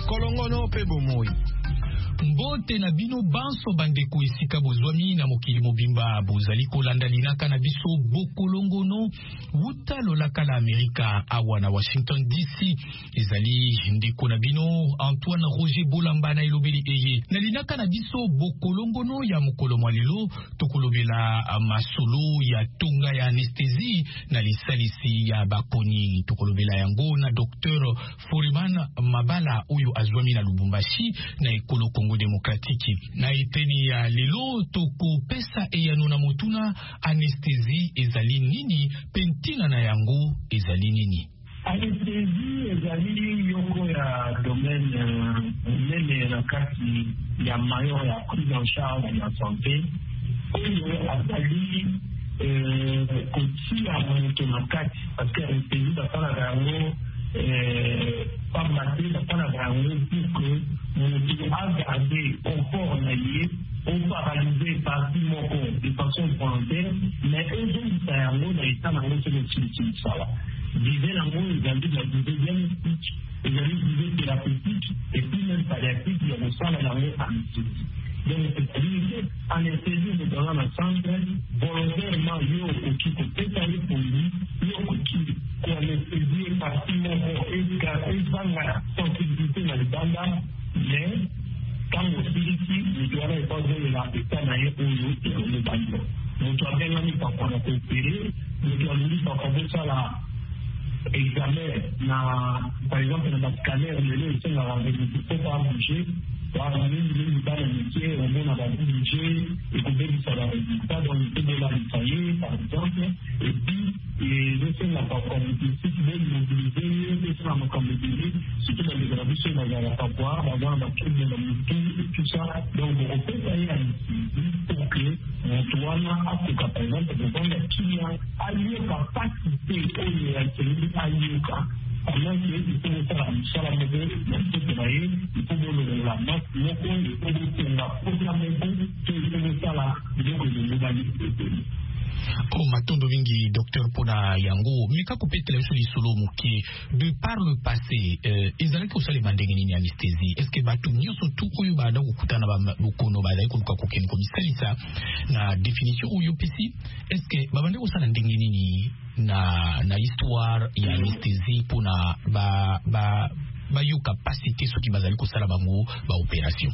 kolongono pe bomoi. Mbote na bino banso bandeko esika bozwami na mokili mobimba bozali kolanda linaka na biso bokolongono wuta lolaka la Amerika awa na Washington DC. Ezali ndeko na bino Antoine Roger Bolamba na elobeli eye na linaka na biso bokolongono ya mokolo mwalelo tokolobela masolo ya tonga ya anesthésie na lisalisi ya bakoni. Tokolobela yango na Dr. Foreman Mabala oyo azwami na Lubumbashi na ekolo Congo Démocratique. Na eteni ya lelo toko pesa eyano na motuna anesthésie ezali nini, pentina na yango ezali nini? Anesthésie ezali yoko ya domaine nene na kati ya mayo ya prise en charge ya santé oyo azali kotia moto na kati parce que anesthésie basala yango pas maté basala yango pour que moto agade confort na ye ou paralysé partie moko de façon volontaire mais ezolisa yango na eta nango soki esilisala dive nango ezali na dive diagnostique ezali dive thérapeutique et puis même palliatique ya kosala nango anesthésie. Donc c'est-à-dire anesthésie de dans la centre volontairement yo okoki kopesa ye pongi yo okoki koanesthésie partie moko ezanga sensibilité na libanda mais tango siliki moto wana epazolela eta na ye oyo elobando moto abengami papa na koopere moto alingi papa bosala examen na par exemple na bascanner lelo esengaka faut pas bouger mingi bana mikie omona babudget ekobebisa baresultat donc ebelalisa ye par exemple et puis ezosenga bakomplicique bomobilize ye esenga makambo ebele surtout bandeko na biso bazalaka poa baza na bakende na motu tout ça donc okopesa ye anesthésie pour que moto wana akoka par exemple kobanda kimia ayoka pasi te oyo yaseleli ayoka pendant que il faut faire un salam de travailler il faut le la note moko il faut le la programme que il faut faire la donc le modalité. Oh matondo vingi docteur pona yango mika kopetela biso lisolo moke de par le passé ezalaki kosalema ndenge nini anesthésie est-ce que bato nyonso tu oyo bada kokutana bokono bazali koluka kokende komisalisa na définition oyo pesi est-ce que babande kosala ndenge nini na histoire ya anesthésie pona bayo capacité soki bazali kosala bango ba opération?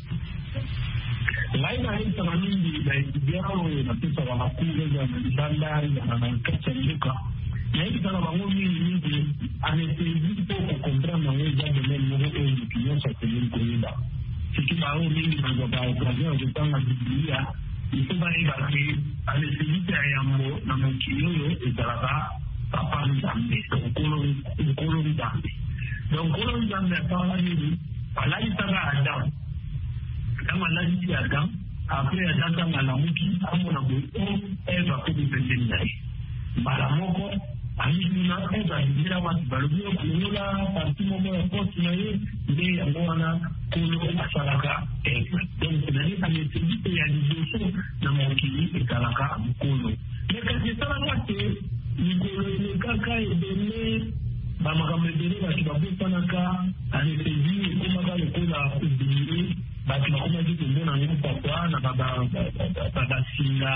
Laina hita na mingi na etudiao na pesa wa makuru ya mbanda na kati luka na hita na bango mingi anesthésie pour comprendre na wewe de même nouveau et l'opinion ça peut nous connaître ce qui m'a mingi na kwa occasion de temps la biblia il faut pas évacuer anesthésie ya mo na mokilo yo ezalaka papa nzambe ukolo nzambe donc ukolo nzambe apala nini alaitaka Adam kama lazima Adam après Adam kama lamuki amona bo eva ko bibendai mara moko amina eva ndira watu balobio kunola parti momo ya poste na ye nde yangoana kuno asalaka donc c'est-à-dire anesthésie ya digestion na mokili ekalaka mkono mais quand c'est ça la tête ni kaka ebele bamakambo ebele bato babosanaka anesthésie ekomaka lokola ubili bato bakomaki komona ngo papa na babasinga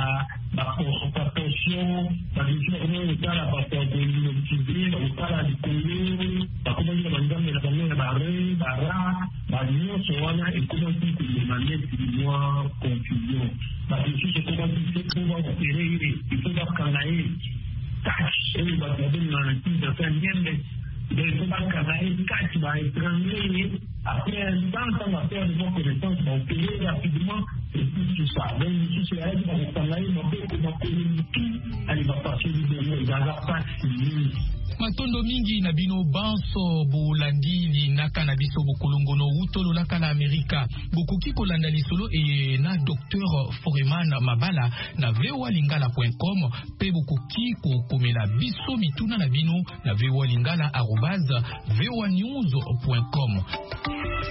baportion babisi bakomaki kotala papa koinotize bakotala likolo bakomaki na banzambe na bango ya bare bara banyonso wana ekomaki komema neti mwa confusion bato mosusu ekomaki se po baopere ye ifo bakanga ye tâche et va garder l'analyse de faire bien des combattants qui va étrangler après un temps on va faire de bonnes connaissances on va payer rapidement et tout ça donc si c'est elle qui va travailler on va payer tout elle va passer du développement il va pas fini. Matondo mingi na bino banso bolandi linaka na biso bokolongono utolo laka la Amerika bokoki kolanda lisolo e na Dr. Foreman Mabala na voalingala.com pe bokoki kokomela biso mituna na bino na voalingala@voanews.com.